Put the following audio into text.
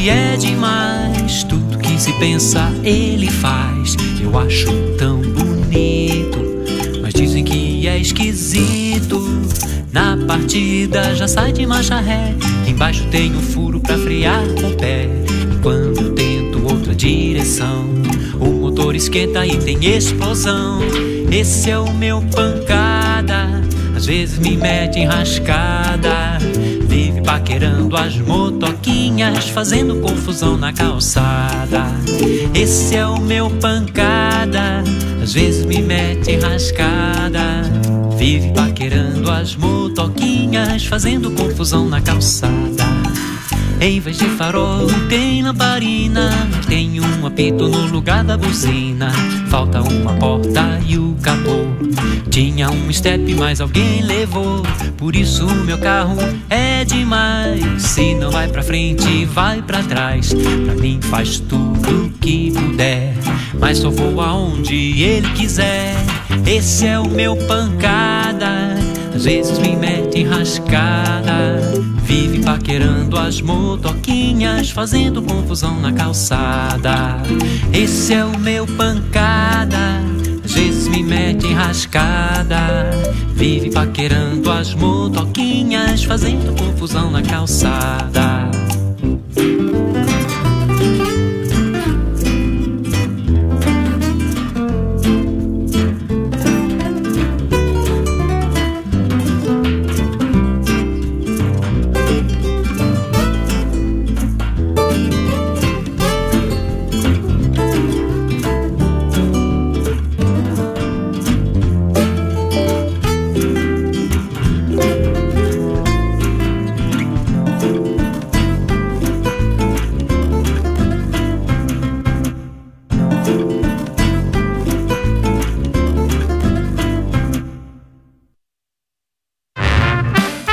que é demais. Tudo que se pensa ele faz. Eu acho tão bonito, mas dizem que é esquisito. Na partida já sai de marcha ré. Embaixo tem um furo pra frear com o pé. E quando tento outra direção, o motor esquenta e tem explosão. Esse é o meu pancada, às vezes me mete enrascada. Vive paquerando as motoquinhas, fazendo confusão na calçada. Esse é o meu pancada, às vezes me mete enrascada. Vive paquerando as motoquinhas, fazendo confusão na calçada. Em vez de farol tem lamparina, tem um apito no lugar da buzina. Falta uma porta e o capô. Tinha um step, mas alguém levou. Por isso meu carro é demais. Se não vai pra frente, vai pra trás. Pra mim faz tudo que puder, mas só vou aonde ele quiser. Esse é o meu pancada, às vezes me mete enrascada. Vive paquerando as motoquinhas, fazendo confusão na calçada. Esse é o meu pancada, às vezes me mete enrascada. Vive paquerando as motoquinhas, fazendo confusão na calçada.